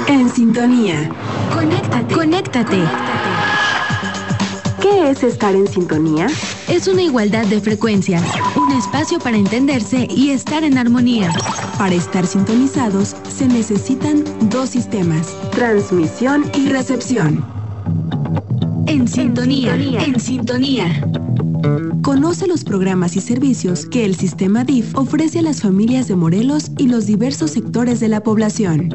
En sintonía. Conéctate. ¿Qué es estar en sintonía? Es una igualdad de frecuencias, un espacio para entenderse y estar en armonía. Para estar sintonizados se necesitan dos sistemas: transmisión y recepción. En sintonía. Conoce los programas y servicios que el sistema DIF ofrece a las familias de Morelos y los diversos sectores de la población.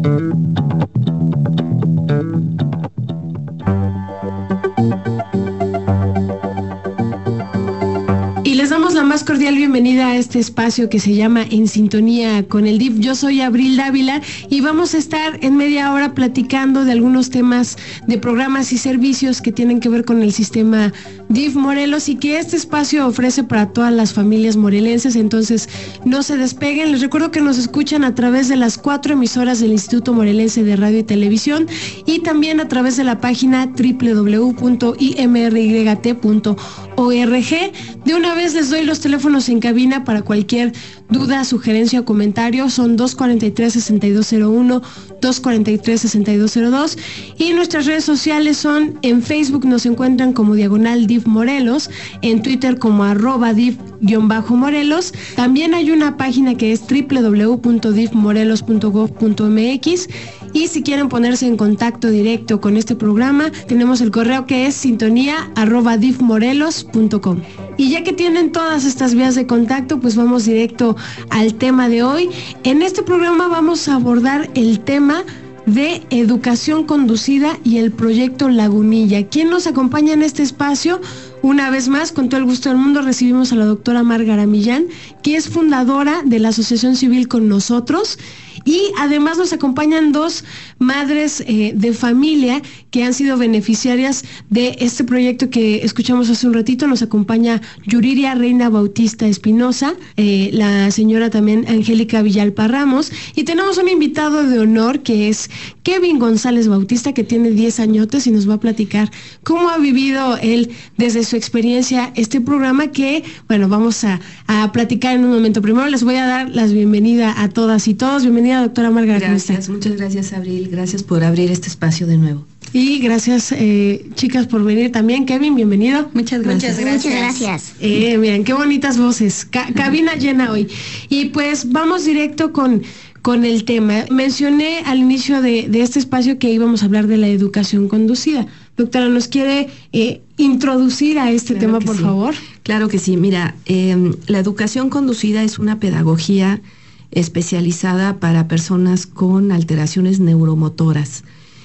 Les damos la más cordial bienvenida a este espacio que se llama En Sintonía con el DIF. Yo soy Abril Dávila y vamos a estar en media hora platicando de algunos temas de programas y servicios que tienen que ver con el sistema DIF Morelos y que este espacio ofrece para todas las familias morelenses. Entonces, no se despeguen. Les recuerdo que nos escuchan a través de las 4 emisoras del Instituto Morelense de Radio y Televisión y también a través de la página www.imryt.org. De una vez les doy los teléfonos en cabina para cualquier duda, sugerencia o comentario. Son 243-6201, 243-6202 y nuestras redes sociales son: en Facebook nos encuentran como /DIF Morelos, en Twitter como @DIF_Morelos. También hay una página que es www.difmorelos.gov.mx. Y si quieren ponerse en contacto directo con este programa, tenemos el correo que es sintonía@difmorelos.com. Y ya que tienen todas estas vías de contacto, pues vamos directo al tema de hoy. En este programa vamos a abordar el tema de educación conducida y el proyecto Lagunilla. ¿Quién nos acompaña en este espacio? Una vez más, con todo el gusto del mundo, recibimos a la doctora Márgara Millán, que es fundadora de la Asociación Civil Con Nosotros. Y además nos acompañan dos madres de familia que han sido beneficiarias de este proyecto que escuchamos hace un ratito. Nos acompaña Yuriria Reina Bautista Espinosa, la señora también Angélica Villalpa Ramos, y tenemos un invitado de honor que es Kevin González Bautista, que tiene 10 añotes y nos va a platicar cómo ha vivido él desde su experiencia este programa que, bueno, vamos a platicar en un momento. Primero les voy a dar la bienvenida a todas y todos. Bienvenida, doctora Márgara. Gracias, muchas gracias, Abril. Gracias por abrir este espacio de nuevo. Y gracias, chicas, por venir también. Kevin, bienvenido. Muchas gracias. Muchas gracias. Miren, qué bonitas voces. Cabina llena hoy. Y pues vamos directo con el tema. Mencioné al inicio de este espacio que íbamos a hablar de la educación conducida. Doctora, ¿nos quiere introducir a este tema, por favor? Claro que sí. Mira, la educación conducida es una pedagogía especializada para personas con alteraciones neuromotoras.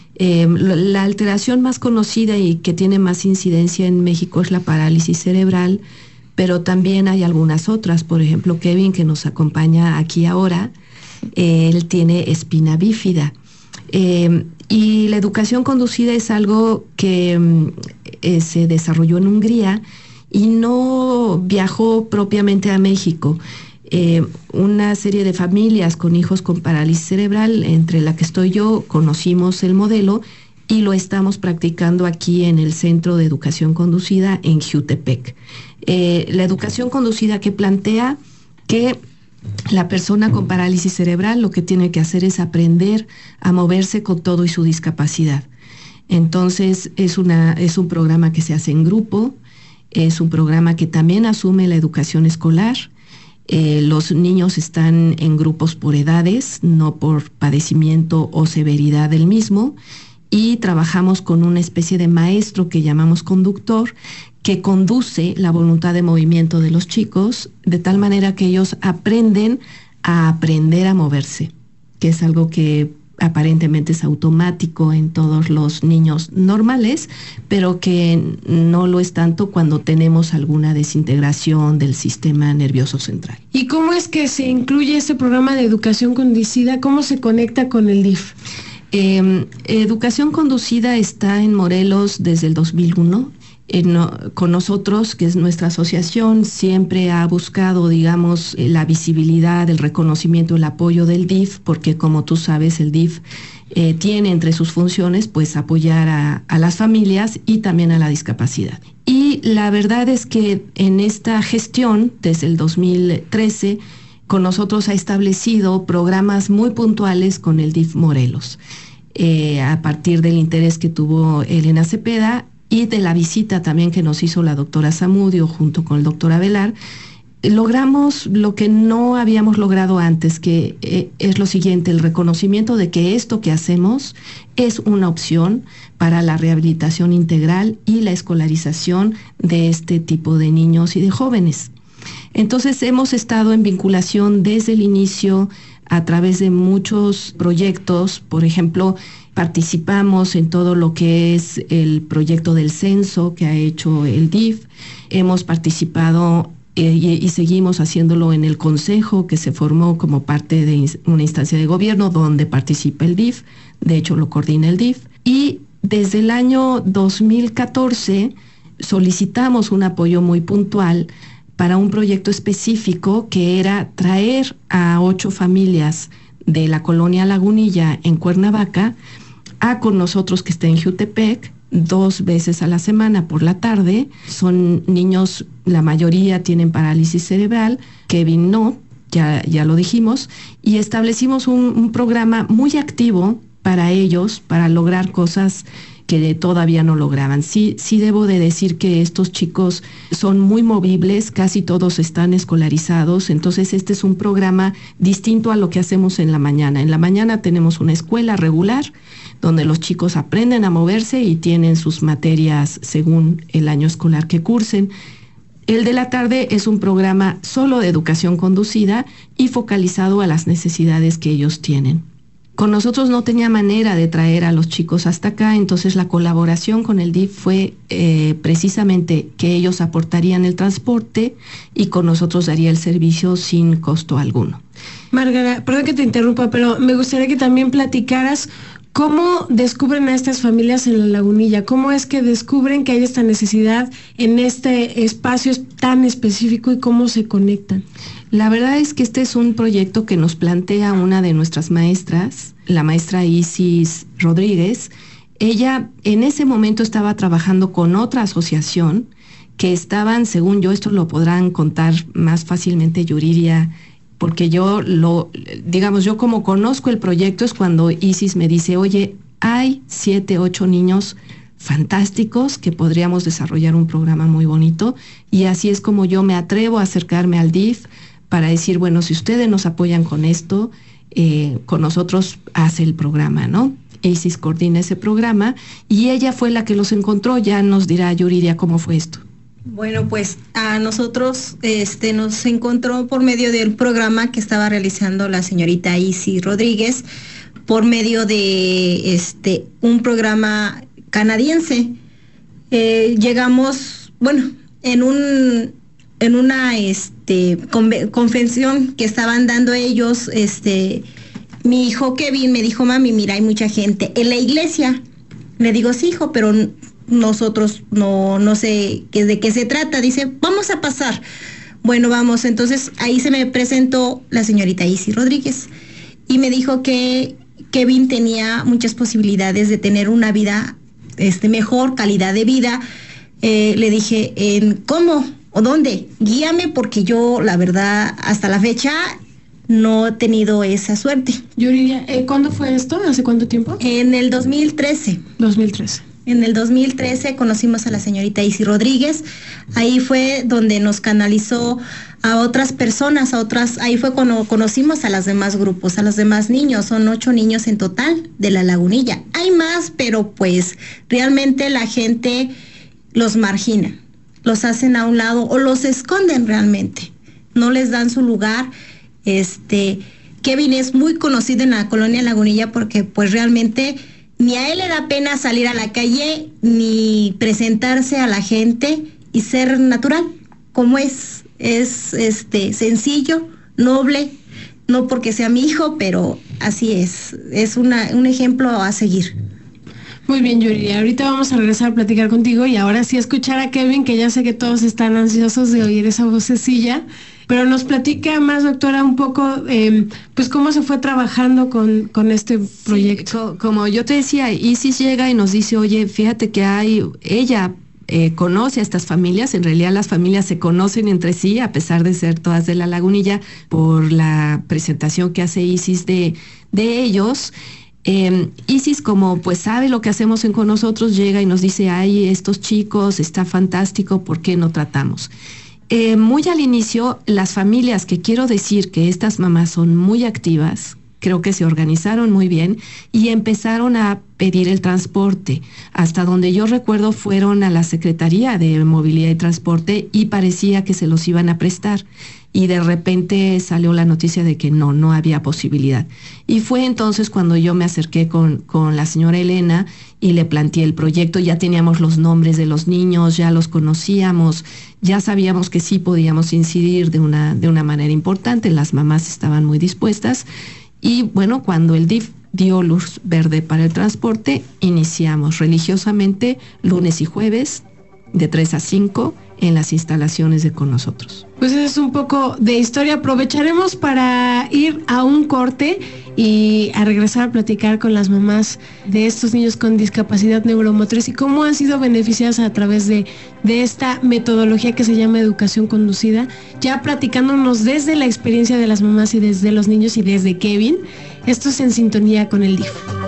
La alteración más conocida y que tiene más incidencia en México es la parálisis cerebral, pero también hay algunas otras. Por ejemplo, Kevin, que nos acompaña aquí ahora, él tiene espina bífida. Y la educación conducida es algo que se desarrolló en Hungría y no viajó propiamente a México. Una serie de familias con hijos con parálisis cerebral, entre la que estoy yo, conocimos el modelo y lo estamos practicando aquí en el Centro de Educación Conducida en Jiutepec. La educación conducida que plantea que la persona con parálisis cerebral lo que tiene que hacer es aprender a moverse con todo y su discapacidad. Entonces es un programa que se hace en grupo, es un programa que también asume la educación escolar. Los niños están en grupos por edades, no por padecimiento o severidad del mismo, y trabajamos con una especie de maestro que llamamos conductor, que conduce la voluntad de movimiento de los chicos, de tal manera que ellos aprender a moverse, que es algo que aparentemente es automático en todos los niños normales, pero que no lo es tanto cuando tenemos alguna desintegración del sistema nervioso central. ¿Y cómo es que se incluye este programa de educación conducida? ¿Cómo se conecta con el DIF? Educación conducida está en Morelos desde el 2001. Con nosotros, que es nuestra asociación, siempre ha buscado, digamos, la visibilidad, el reconocimiento, el apoyo del DIF, porque como tú sabes, el DIF tiene entre sus funciones, pues, apoyar a las familias y también a la discapacidad. Y la verdad es que en esta gestión, desde el 2013, con nosotros ha establecido programas muy puntuales con el DIF Morelos. a partir del interés que tuvo Elena Cepeda y de la visita también que nos hizo la doctora Zamudio junto con el doctor Avelar. Logramos lo que no habíamos logrado antes, que es lo siguiente: el reconocimiento de que esto que hacemos es una opción para la rehabilitación integral y la escolarización de este tipo de niños y de jóvenes. Entonces hemos estado en vinculación desde el inicio a través de muchos proyectos. Por ejemplo, participamos en todo lo que es el proyecto del censo que ha hecho el DIF. Hemos participado y seguimos haciéndolo en el consejo que se formó como parte de una instancia de gobierno donde participa el DIF. De hecho, lo coordina el DIF. Y desde el año 2014 solicitamos un apoyo muy puntual para un proyecto específico que era traer a 8 familias de la colonia Lagunilla en Cuernavaca con nosotros, que está en Jutepec, 2 veces a la semana por la tarde. Son niños, la mayoría tienen parálisis cerebral, Kevin no, ya lo dijimos, y establecimos un programa muy activo para ellos, para lograr cosas que todavía no lograban. Sí debo de decir que estos chicos son muy movibles, casi todos están escolarizados, entonces este es un programa distinto a lo que hacemos en la mañana. En la mañana tenemos una escuela regular donde los chicos aprenden a moverse y tienen sus materias según el año escolar que cursen. El de la tarde es un programa solo de educación conducida y focalizado a las necesidades que ellos tienen. Con nosotros no tenía manera de traer a los chicos hasta acá, entonces la colaboración con el DIF fue precisamente que ellos aportarían el transporte y con nosotros daría el servicio sin costo alguno. Márgara, perdón que te interrumpa, pero me gustaría que también platicaras cómo descubren a estas familias en la Lagunilla, cómo es que descubren que hay esta necesidad en este espacio tan específico y cómo se conectan. La verdad es que este es un proyecto que nos plantea una de nuestras maestras, la maestra Isis Rodríguez. Ella en ese momento estaba trabajando con otra asociación que estaban, según yo, esto lo podrán contar más fácilmente Yuriria, porque yo como conozco el proyecto es cuando Isis me dice, oye, hay 7, 8 niños fantásticos que podríamos desarrollar un programa muy bonito, y así es como yo me atrevo a acercarme al DIF para decir, bueno, si ustedes nos apoyan con esto, con nosotros hace el programa, ¿no? Isis coordina ese programa y ella fue la que los encontró. Ya nos dirá Yuriria cómo fue esto. Bueno, pues a nosotros nos encontró por medio del programa que estaba realizando la señorita Isis Rodríguez, por medio de un programa canadiense. Llegamos, bueno, en una convención que estaban dando ellos, mi hijo Kevin me dijo, mami, mira, hay mucha gente en la iglesia. Le digo, sí, hijo, pero nosotros no sé de qué se trata. Dice, vamos a pasar. Bueno, vamos. Entonces ahí se me presentó la señorita Isis Rodríguez y me dijo que Kevin tenía muchas posibilidades de tener una vida mejor, calidad de vida. Le dije, ¿cómo o dónde? Guíame, porque yo, la verdad, hasta la fecha no he tenido esa suerte. Yuriria, ¿cuándo fue esto? ¿Hace cuánto tiempo? En el 2013. 2013. En el 2013 conocimos a la señorita Isis Rodríguez. Ahí fue donde nos canalizó a otras personas, ahí fue cuando conocimos a los demás grupos, a los demás niños. Son 8 niños en total de la Lagunilla. Hay más, pero pues realmente la gente los margina, los hacen a un lado o los esconden realmente. No les dan su lugar. Kevin es muy conocido en la colonia Lagunilla porque pues realmente ni a él le da pena salir a la calle ni presentarse a la gente y ser natural como es sencillo, noble, no porque sea mi hijo, pero así es un ejemplo a seguir. Muy bien, Yuriria, ahorita vamos a regresar a platicar contigo y ahora sí escuchar a Kevin, que ya sé que todos están ansiosos de oír esa vocecilla, pero nos platica más, doctora, un poco, pues cómo se fue trabajando con este proyecto. Sí, como yo te decía, Isis llega y nos dice, oye, fíjate que ella conoce a estas familias. En realidad las familias se conocen entre sí, a pesar de ser todas de la Lagunilla, por la presentación que hace Isis de ellos. Isis, como pues sabe lo que hacemos con nosotros, llega y nos dice, ay, estos chicos, está fantástico, ¿por qué no tratamos? Muy al inicio, las familias, que quiero decir que estas mamás son muy activas, creo que se organizaron muy bien y empezaron a pedir el transporte. Hasta donde yo recuerdo fueron a la Secretaría de Movilidad y Transporte y parecía que se los iban a prestar. Y de repente salió la noticia de que no había posibilidad. Y fue entonces cuando yo me acerqué con la señora Elena y le planteé el proyecto. Ya teníamos los nombres de los niños, ya los conocíamos, ya sabíamos que sí podíamos incidir de una manera importante, las mamás estaban muy dispuestas. Y bueno, cuando el DIF dio luz verde para el transporte, iniciamos religiosamente lunes y jueves de 3 a 5 en las instalaciones de Con Nosotros. Pues eso es un poco de historia. Aprovecharemos para ir a un corte y a regresar a platicar con las mamás de estos niños con discapacidad neuromotriz y cómo han sido beneficiadas a través de esta metodología que se llama educación conducida, ya platicándonos desde la experiencia de las mamás y desde los niños y desde Kevin. Esto es En Sintonía con el DIF.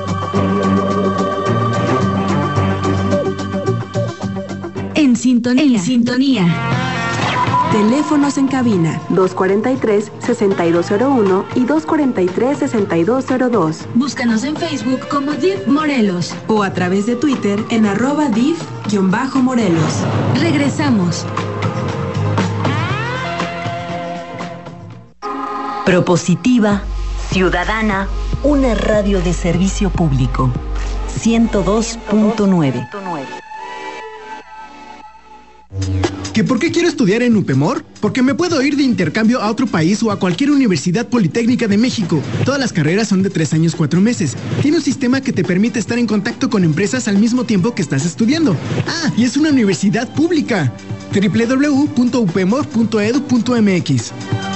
En sintonía. Teléfonos en cabina 243-6201 y 243-6202. Búscanos en Facebook como DIF Morelos O a través de Twitter en @DIF_Morelos. Regresamos. Propositiva, ciudadana, una radio de servicio público. 102.9. ¿Que por qué quiero estudiar en UPEMOR? Porque me puedo ir de intercambio a otro país o a cualquier universidad politécnica de México. Todas las carreras son de 3 años, 4 meses. Tiene un sistema que te permite estar en contacto con empresas al mismo tiempo que estás estudiando. Ah, y es una universidad pública. www.upemor.edu.mx.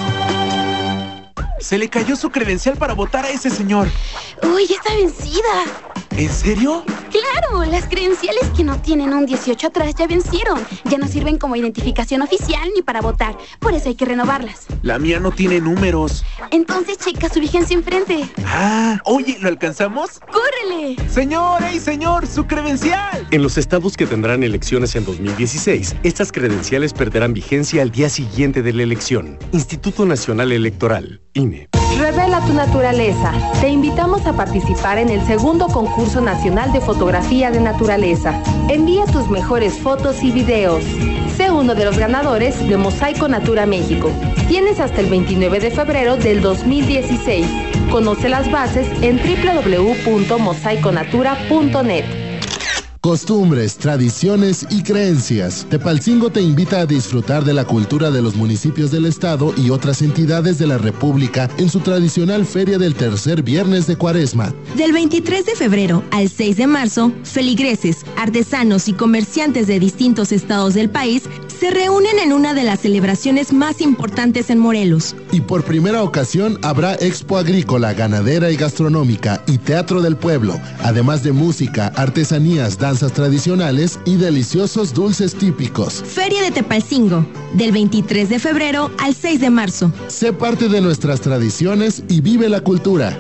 Se le cayó su credencial para votar a ese señor. ¡Uy, ya está vencida! ¿En serio? ¡Claro! Las credenciales que no tienen un 18 atrás ya vencieron. Ya no sirven como identificación oficial ni para votar. Por eso hay que renovarlas. La mía no tiene números. Entonces checa su vigencia enfrente. Ah, oye, ¿lo alcanzamos? ¡Córrele! ¡Señor, hey, señor! ¡Su credencial! En los estados que tendrán elecciones en 2016, estas credenciales perderán vigencia al día siguiente de la elección. Instituto Nacional Electoral, INE. Revela tu naturaleza. Te invitamos a participar en el segundo concurso nacional de fotografía de naturaleza. Envía tus mejores fotos y videos. Sé uno de los ganadores de Mosaico Natura México. Tienes hasta el 29 de febrero del 2016. Conoce las bases en www.mosaiconatura.net. Costumbres, tradiciones y creencias. Tepalcingo te invita a disfrutar de la cultura de los municipios del estado y otras entidades de la República en su tradicional feria del tercer viernes de Cuaresma. Del 23 de febrero al 6 de marzo, feligreses, artesanos y comerciantes de distintos estados del país se reúnen en una de las celebraciones más importantes en Morelos. Y por primera ocasión habrá expo agrícola, ganadera y gastronómica y teatro del pueblo, además de música, artesanías, danzas tradicionales y deliciosos dulces típicos. Feria de Tepalcingo, del 23 de febrero al 6 de marzo. Sé parte de nuestras tradiciones y vive la cultura.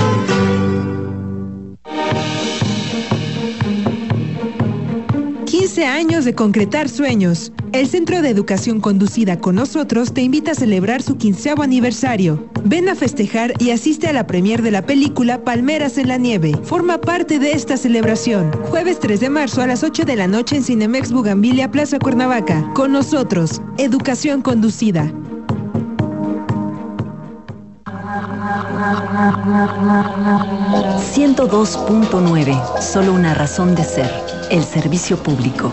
Años de concretar sueños. El Centro de Educación Conducida Con Nosotros te invita a celebrar su 15º aniversario. Ven a festejar y asiste a la premier de la película Palmeras en la Nieve. Forma parte de esta celebración. Jueves 3 de marzo a las 8 de la noche en Cinemex Bugambilia, Plaza Cuernavaca. Con Nosotros, Educación Conducida. ...102.9, solo una razón de ser, el servicio público.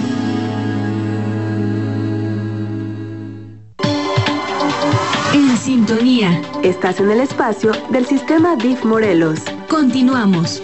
En sintonía. Estás en el espacio del Sistema DIF Morelos. Continuamos.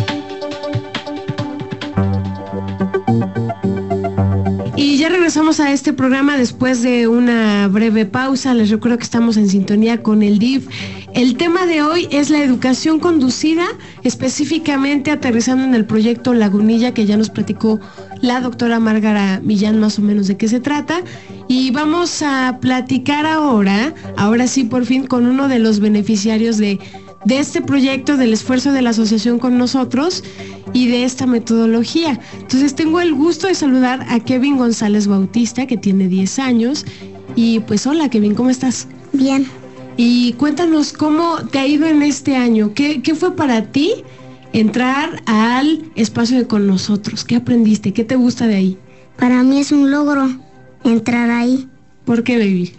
Y ya regresamos a este programa después de una breve pausa. Les recuerdo que estamos en sintonía con el DIF. El tema de hoy es la educación conducida, específicamente aterrizando en el proyecto Lagunilla, que ya nos platicó la doctora Márgara Millán más o menos de qué se trata. Y vamos a platicar ahora sí por fin con uno de los beneficiarios de de este proyecto, del esfuerzo de la asociación con nosotros y de esta metodología. Entonces tengo el gusto de saludar a Kevin González Bautista, que tiene 10 años. Y pues hola Kevin, ¿cómo estás? Bien. Y cuéntanos cómo te ha ido en este año. ¿Qué fue para ti entrar al espacio de Con Nosotros? ¿Qué aprendiste? ¿Qué te gusta de ahí? Para mí es un logro entrar ahí. ¿Por qué, baby?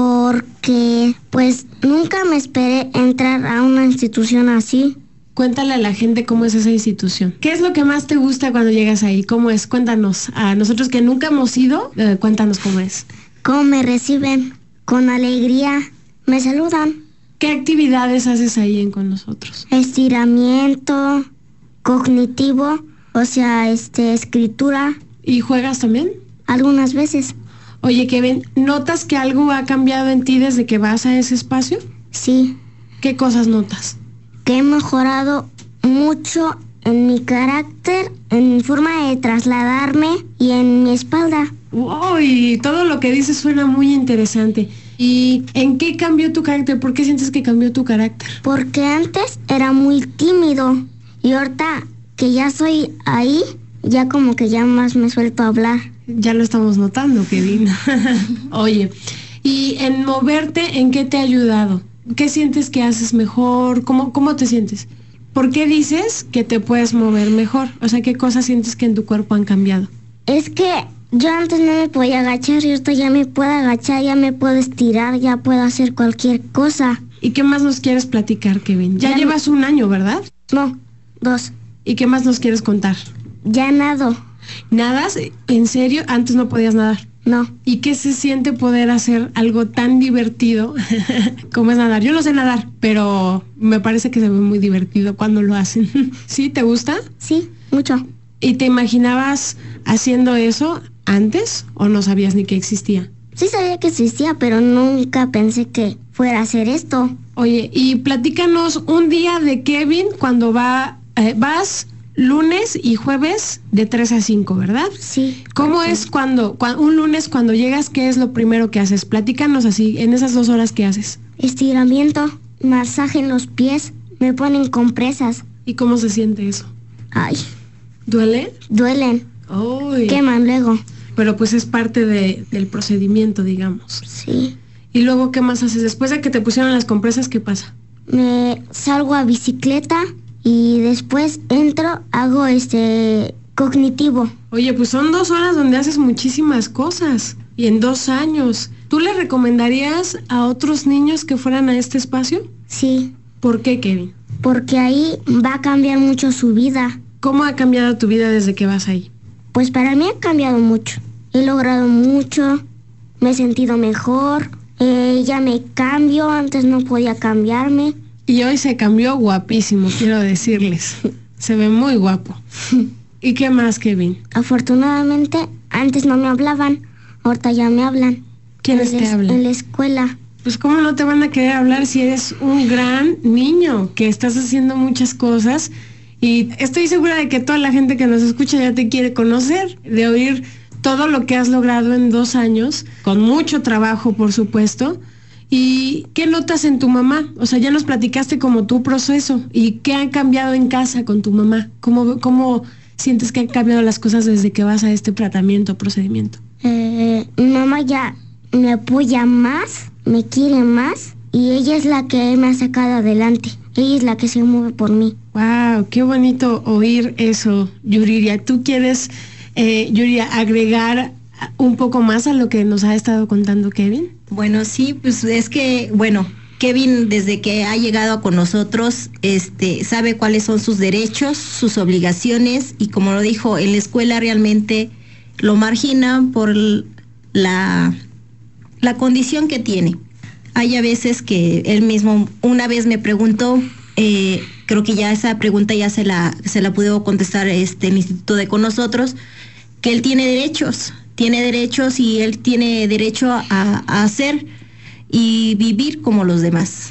Porque pues nunca me esperé entrar a una institución así. Cuéntale a la gente cómo es esa institución. ¿Qué es lo que más te gusta cuando llegas ahí? ¿Cómo es? Cuéntanos. A nosotros que nunca hemos ido, cuéntanos cómo es. ¿Cómo me reciben? Con alegría. Me saludan. ¿Qué actividades haces ahí en Con Nosotros? Estiramiento, cognitivo, o sea, escritura. ¿Y juegas también? Algunas veces. Oye, Kevin, ¿notas que algo ha cambiado en ti desde que vas a ese espacio? Sí. ¿Qué cosas notas? Que he mejorado mucho en mi carácter, en mi forma de trasladarme y en mi espalda. ¡Wow! Y todo lo que dices suena muy interesante. ¿Y en qué cambió tu carácter? ¿Por qué sientes que cambió tu carácter? Porque antes era muy tímido y ahorita que ya soy ahí, ya como que ya más me suelto a hablar. Ya lo estamos notando, Kevin. Oye, ¿y en moverte en qué te ha ayudado? ¿Qué sientes que haces mejor? ¿Cómo te sientes? ¿Por qué dices que te puedes mover mejor? O sea, ¿qué cosas sientes que en tu cuerpo han cambiado? Es que yo antes no me podía agachar y ahorita ya me puedo agachar, ya me puedo estirar, ya puedo hacer cualquier cosa. ¿Y qué más nos quieres platicar, Kevin? Ya llevas un año, ¿verdad? No, 2. ¿Y qué más nos quieres contar? Ya nado. ¿Nadas? ¿En serio? Antes no podías nadar. No. ¿Y qué se siente poder hacer algo tan divertido como es nadar? Yo no sé nadar, pero me parece que se ve muy divertido cuando lo hacen. ¿Sí? ¿Te gusta? Sí, mucho. ¿Y te imaginabas haciendo eso antes o no sabías ni que existía? Sí sabía que existía, pero nunca pensé que fuera a hacer esto. Oye, y platícanos un día de Kevin cuando vas lunes y jueves de 3 a 5, ¿verdad? Sí. ¿Cómo es cuando un lunes cuando llegas, qué es lo primero que haces? Platícanos así, en esas 2 horas, ¿qué haces? Estiramiento, masaje en los pies, me ponen compresas. ¿Y cómo se siente eso? Ay. ¿Duele? Duelen. Uy. Queman luego. Pero pues es parte del procedimiento, digamos. Sí. ¿Y luego qué más haces? Después de que te pusieron las compresas, ¿qué pasa? Me salgo a bicicleta y después entro, hago cognitivo. Oye, pues son 2 horas donde haces muchísimas cosas. Y en 2 años. ¿Tú le recomendarías a otros niños que fueran a este espacio? Sí. ¿Por qué, Kevin? Porque ahí va a cambiar mucho su vida. ¿Cómo ha cambiado tu vida desde que vas ahí? Pues para mí ha cambiado mucho. He logrado mucho, me he sentido mejor, ya me cambio, antes no podía cambiarme. Y hoy se cambió guapísimo, quiero decirles. Se ve muy guapo. ¿Y qué más, Kevin? Afortunadamente, antes no me hablaban, ahorita ya me hablan. ¿Quiénes te hablan? En la escuela. Pues cómo no te van a querer hablar si eres un gran niño, que estás haciendo muchas cosas. Y estoy segura de que toda la gente que nos escucha ya te quiere conocer, de oír todo lo que has logrado en 2 años, con mucho trabajo, por supuesto. ¿Y qué notas en tu mamá? O sea, ya nos platicaste como tu proceso. ¿Y qué han cambiado en casa con tu mamá? ¿Cómo sientes que han cambiado las cosas desde que vas a este tratamiento, procedimiento? Mi mamá ya me apoya más, me quiere más y ella es la que me ha sacado adelante. Ella es la que se mueve por mí. ¡Wow! ¡Qué bonito oír eso, Yuriria! ¿Tú quieres, Yuriria, agregar un poco más a lo que nos ha estado contando Kevin? Bueno, sí, pues es que, Kevin desde que ha llegado con nosotros, sabe cuáles son sus derechos, sus obligaciones y como lo dijo, en la escuela realmente lo marginan por la condición que tiene. Hay a veces que él mismo una vez me preguntó, creo que ya esa pregunta ya se la pudo contestar el instituto de con nosotros, que él tiene derechos y él tiene derecho a hacer y vivir como los demás.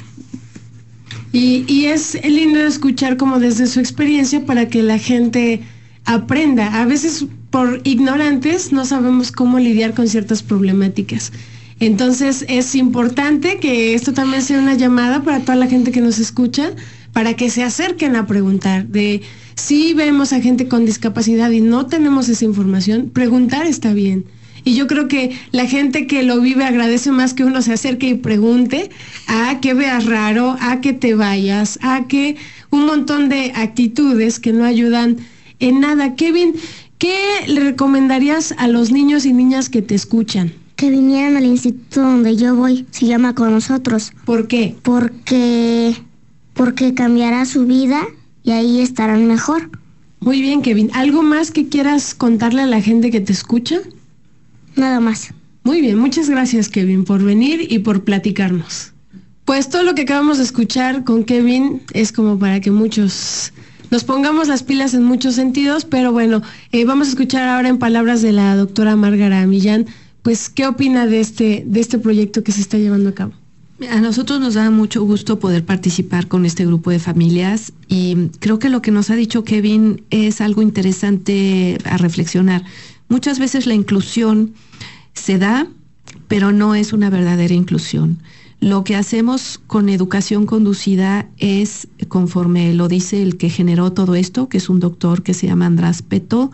Y es lindo escuchar como desde su experiencia para que la gente aprenda. A veces por ignorantes no sabemos cómo lidiar con ciertas problemáticas. Entonces es importante que esto también sea una llamada para toda la gente que nos escucha, para que se acerquen a preguntar. De si vemos a gente con discapacidad y no tenemos esa información, preguntar está bien. Y yo creo que la gente que lo vive agradece más que uno se acerque y pregunte a que veas raro, a que te vayas, a que un montón de actitudes que no ayudan en nada. Kevin, ¿qué le recomendarías a los niños y niñas que te escuchan? Que vinieran al instituto donde yo voy, se llama Con Nosotros. ¿Por qué? Porque cambiará su vida y ahí estarán mejor. Muy bien, Kevin. ¿Algo más que quieras contarle a la gente que te escucha? Nada más. Muy bien, muchas gracias, Kevin, por venir y por platicarnos. Pues todo lo que acabamos de escuchar con Kevin es como para que muchos nos pongamos las pilas en muchos sentidos, pero bueno, vamos a escuchar ahora en palabras de la doctora Márgara Millán, pues, ¿qué opina de este proyecto que se está llevando a cabo? A nosotros nos da mucho gusto poder participar con este grupo de familias y creo que lo que nos ha dicho Kevin es algo interesante a reflexionar. Muchas veces la inclusión se da, pero no es una verdadera inclusión. Lo que hacemos con educación conducida es, conforme lo dice el que generó todo esto, que es un doctor que se llama András Peto,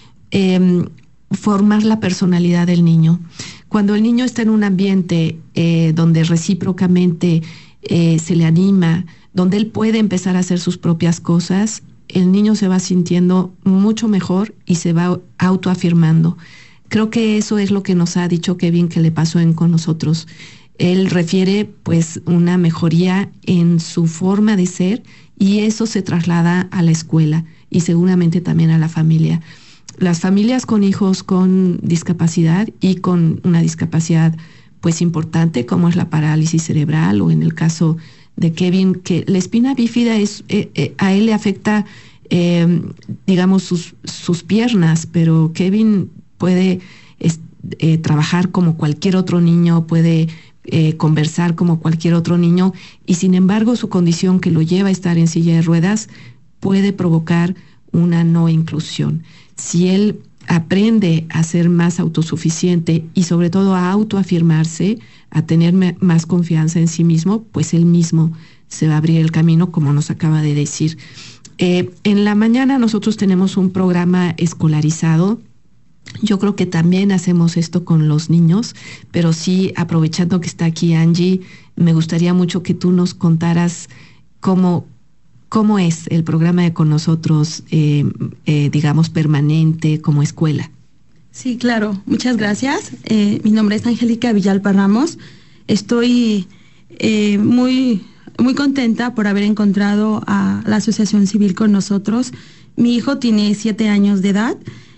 formar la personalidad del niño. Cuando el niño está en un ambiente donde recíprocamente se le anima, donde él puede empezar a hacer sus propias cosas, el niño se va sintiendo mucho mejor y se va autoafirmando. Creo que eso es lo que nos ha dicho Kevin que le pasó con nosotros. Él refiere pues una mejoría en su forma de ser y eso se traslada a la escuela y seguramente también a la familia. Las familias con hijos con discapacidad y con una discapacidad pues importante como es la parálisis cerebral o en el caso de Kevin, que la espina bífida a él le afecta, digamos, sus piernas, pero Kevin puede trabajar como cualquier otro niño, puede conversar como cualquier otro niño y sin embargo su condición que lo lleva a estar en silla de ruedas puede provocar una no inclusión. Si él aprende a ser más autosuficiente y sobre todo a autoafirmarse, a tener más confianza en sí mismo, pues él mismo se va a abrir el camino, como nos acaba de decir. En la mañana nosotros tenemos un programa escolarizado. Yo creo que también hacemos esto con los niños, pero sí, aprovechando que está aquí Angie, me gustaría mucho que tú nos contaras cómo es el programa de Con Nosotros, digamos, permanente como escuela. Sí, claro. Muchas gracias. Mi nombre es Angélica Villalpa Ramos. Estoy muy contenta por haber encontrado a la Asociación Civil Con Nosotros. Mi hijo tiene 7 años de edad.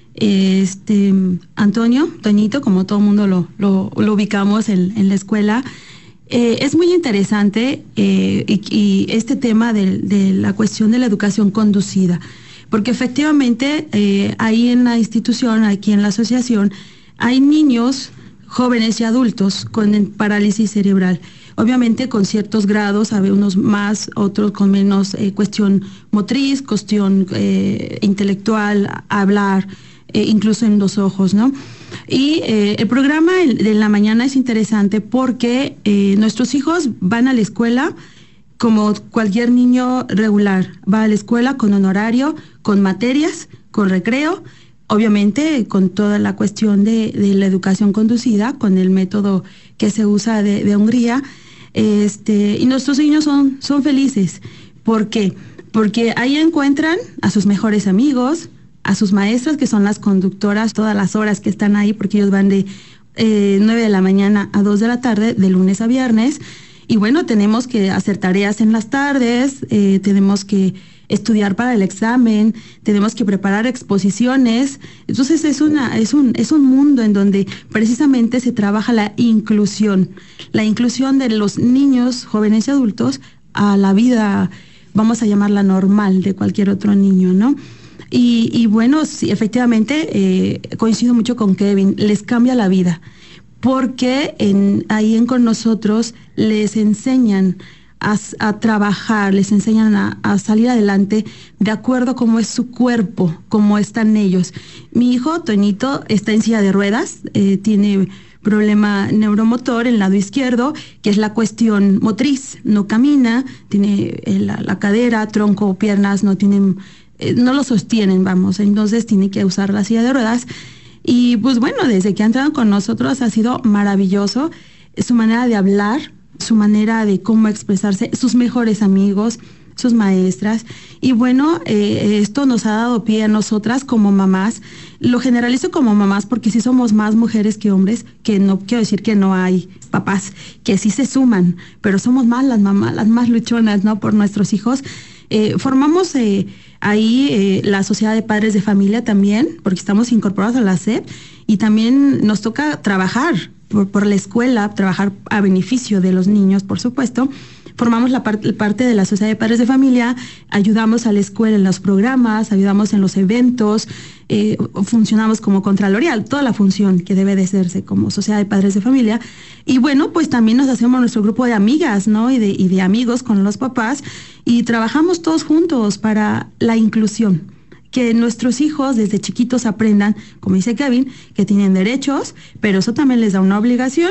Antonio, Toñito, como todo el mundo lo ubicamos en la escuela. Es muy interesante y este tema de la cuestión de la educación conducida, porque efectivamente ahí en la institución, aquí en la asociación, hay niños, jóvenes y adultos con parálisis cerebral. Obviamente con ciertos grados, hay unos más, otros con menos cuestión motriz, cuestión intelectual, hablar, incluso en los ojos, ¿no? Y el programa de la mañana es interesante porque nuestros hijos van a la escuela como cualquier niño regular. Va a la escuela con honorario, con materias, con recreo, obviamente con toda la cuestión de la educación conducida, con el método que se usa de Hungría. Y nuestros niños son felices. ¿Por qué? Porque ahí encuentran a sus mejores amigos, a sus maestras, que son las conductoras, todas las horas que están ahí, porque ellos van de 9 de la mañana a 2 de la tarde, de lunes a viernes. Y bueno, tenemos que hacer tareas en las tardes, tenemos que estudiar para el examen, tenemos que preparar exposiciones. Entonces es un mundo en donde precisamente se trabaja la inclusión de los niños, jóvenes y adultos a la vida, vamos a llamarla normal, de cualquier otro niño, ¿no? Y bueno, sí, efectivamente, coincido mucho con Kevin, les cambia la vida, porque ahí Con Nosotros les enseñan a trabajar, les enseñan a salir adelante de acuerdo a cómo es su cuerpo, cómo están ellos. Mi hijo, Toñito, está en silla de ruedas, tiene problema neuromotor en el lado izquierdo, que es la cuestión motriz. No camina, tiene la cadera, tronco, piernas, no tienen, no lo sostienen, vamos. Entonces tiene que usar la silla de ruedas. Y pues bueno, desde que ha entrado con nosotros ha sido maravilloso su manera de hablar, su manera de cómo expresarse, sus mejores amigos, sus maestras. Y bueno, esto nos ha dado pie a nosotras como mamás. Lo generalizo como mamás porque sí somos más mujeres que hombres, que no quiero decir que no hay papás, que sí se suman, pero somos más las mamás, las más luchonas, ¿no? Por nuestros hijos. Formamos ahí la Sociedad de Padres de Familia también, porque estamos incorporados a la SEP, y también nos toca trabajar por la escuela, trabajar a beneficio de los niños, por supuesto. Formamos la parte de la Sociedad de Padres de Familia, ayudamos a la escuela en los programas, ayudamos en los eventos, funcionamos como Contraloría, toda la función que debe de hacerse como Sociedad de Padres de Familia. Y bueno, pues también nos hacemos nuestro grupo de amigas, ¿no? Y de amigos con los papás, y trabajamos todos juntos para la inclusión. Que nuestros hijos desde chiquitos aprendan, como dice Kevin, que tienen derechos, pero eso también les da una obligación.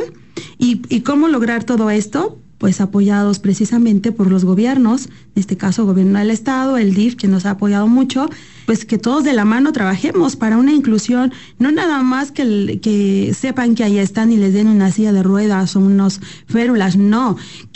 ¿Y cómo lograr todo esto? Pues apoyados precisamente por los gobiernos, en este caso Gobierno del Estado, el DIF, que nos ha apoyado mucho, pues que todos de la mano trabajemos para una inclusión, no nada más que sepan que ahí están y les den una silla de ruedas o unos férulas, no,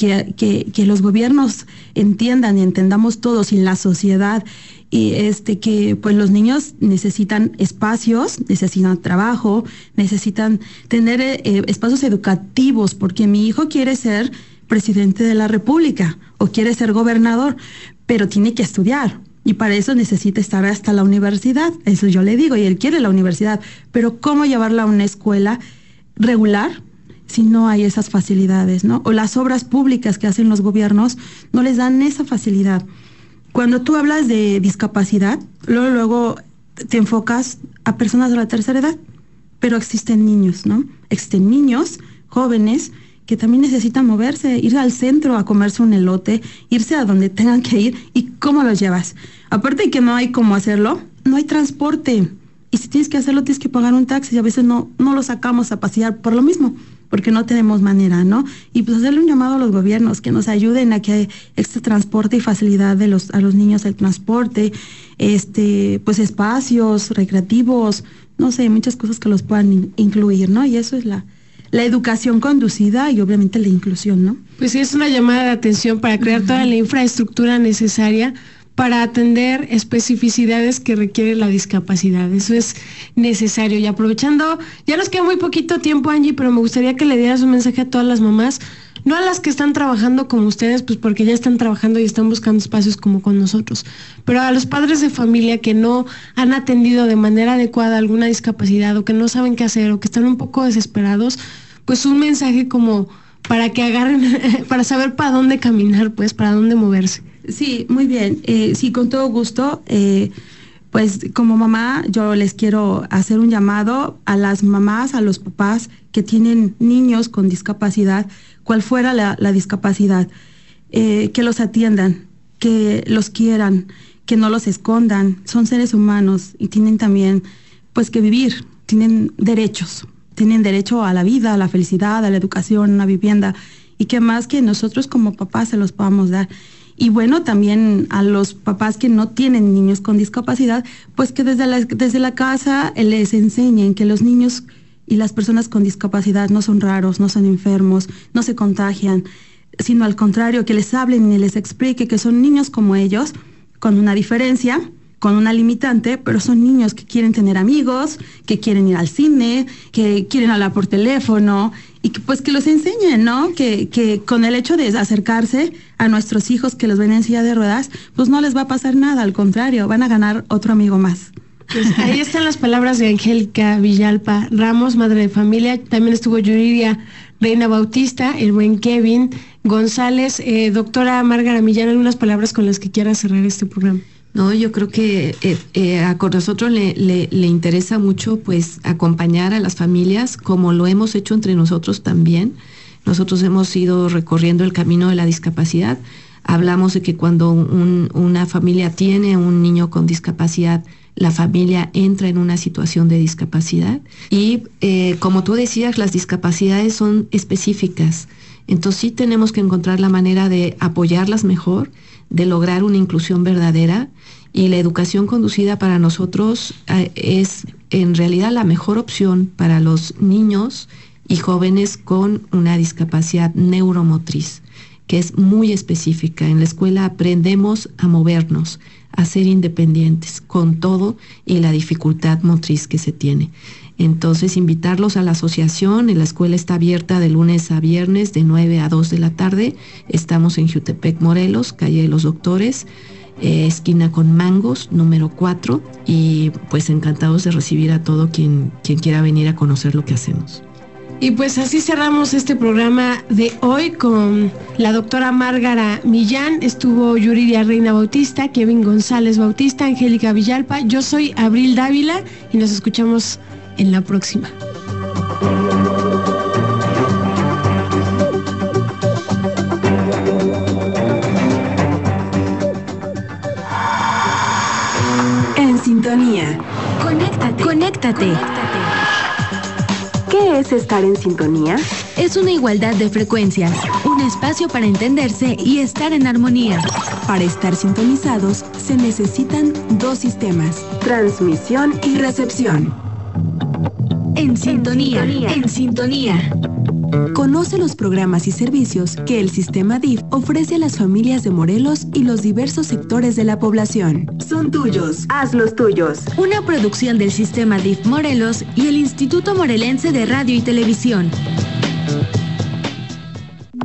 que los gobiernos entiendan y entendamos todos, y la sociedad, y que pues los niños necesitan espacios, necesitan trabajo, necesitan tener espacios educativos, porque mi hijo quiere ser presidente de la República o quiere ser gobernador, pero tiene que estudiar, y para eso necesita estar hasta la universidad. Eso yo le digo, y él quiere la universidad, pero ¿cómo llevarla a una escuela regular si no hay esas facilidades, ¿no? O las obras públicas que hacen los gobiernos no les dan esa facilidad. Cuando tú hablas de discapacidad, luego te enfocas a personas de la tercera edad, pero existen niños, ¿no? Existen niños, jóvenes, que también necesitan moverse, ir al centro a comerse un elote, irse a donde tengan que ir. ¿Y cómo los llevas? Aparte de que no hay cómo hacerlo, no hay transporte. Y si tienes que hacerlo, tienes que pagar un taxi, y a veces no lo sacamos a pasear por lo mismo, porque no tenemos manera, ¿no? Y pues hacerle un llamado a los gobiernos que nos ayuden a que este transporte y facilidad a los niños, el transporte, pues espacios recreativos, no sé, muchas cosas que los puedan incluir, ¿no? Y eso es la educación conducida y obviamente la inclusión, ¿no? Pues sí, es una llamada de atención para crear toda la infraestructura necesaria para atender especificidades que requiere la discapacidad. Eso es necesario. Y aprovechando, ya nos queda muy poquito tiempo, Angie, pero me gustaría que le dieras un mensaje a todas las mamás, no a las que están trabajando como ustedes, pues porque ya están trabajando y están buscando espacios como con nosotros, pero a los padres de familia que no han atendido de manera adecuada alguna discapacidad, o que no saben qué hacer, o que están un poco desesperados, pues un mensaje como para que agarren, para saber para dónde caminar, pues para dónde moverse. Sí, muy bien. Sí, con todo gusto. Pues como mamá yo les quiero hacer un llamado a las mamás, a los papás que tienen niños con discapacidad, cual fuera la discapacidad, que los atiendan, que los quieran, que no los escondan. Son seres humanos y tienen también pues que vivir, tienen derechos. Tienen derecho a la vida, a la felicidad, a la educación, a una vivienda, y que más que nosotros como papás se los podamos dar. Y bueno, también a los papás que no tienen niños con discapacidad, pues que desde la casa les enseñen que los niños y las personas con discapacidad no son raros, no son enfermos, no se contagian, sino al contrario, que les hablen y les explique que son niños como ellos, con una diferencia, con una limitante, pero son niños que quieren tener amigos, que quieren ir al cine, que quieren hablar por teléfono, y que pues que los enseñen, ¿no? Que con el hecho de acercarse a nuestros hijos que los ven en silla de ruedas, pues no les va a pasar nada, al contrario, van a ganar otro amigo más. Pues ahí están las palabras de Angélica Villalpa Ramos, madre de familia. También estuvo Yuridia Reina Bautista, el buen Kevin González. Doctora Márgara Millán, algunas palabras con las que quiera cerrar este programa. No, yo creo que a nosotros le interesa mucho pues acompañar a las familias, como lo hemos hecho entre nosotros también. Nosotros hemos ido recorriendo el camino de la discapacidad. Hablamos de que cuando una familia tiene un niño con discapacidad, la familia entra en una situación de discapacidad. Y como tú decías, las discapacidades son específicas. Entonces sí tenemos que encontrar la manera de apoyarlas mejor, de lograr una inclusión verdadera, y la educación conducida para nosotros es en realidad la mejor opción para los niños y jóvenes con una discapacidad neuromotriz, que es muy específica. En la escuela aprendemos a movernos, a ser independientes, con todo y la dificultad motriz que se tiene. Entonces, invitarlos a la asociación. La escuela está abierta de lunes a viernes de 9 a 2 de la tarde. Estamos en Jutepec, Morelos, calle de los Doctores, esquina con Mangos, número 4, y pues encantados de recibir a todo quien quiera venir a conocer lo que hacemos. Y pues así cerramos este programa de hoy con la doctora Márgara Millán. Estuvo Yuridia Reina Bautista, Kevin González Bautista, Angélica Villalpa. Yo soy Abril Dávila y nos escuchamos en la próxima. En sintonía. Conéctate. ¿Qué es estar en sintonía? Es una igualdad de frecuencias, un espacio para entenderse y estar en armonía. Para estar sintonizados se necesitan dos sistemas: transmisión y recepción. En sintonía. Conoce los programas y servicios que el sistema DIF ofrece a las familias de Morelos y los diversos sectores de la población. Son tuyos, hazlos tuyos. Una producción del sistema DIF Morelos y el Instituto Morelense de Radio y Televisión.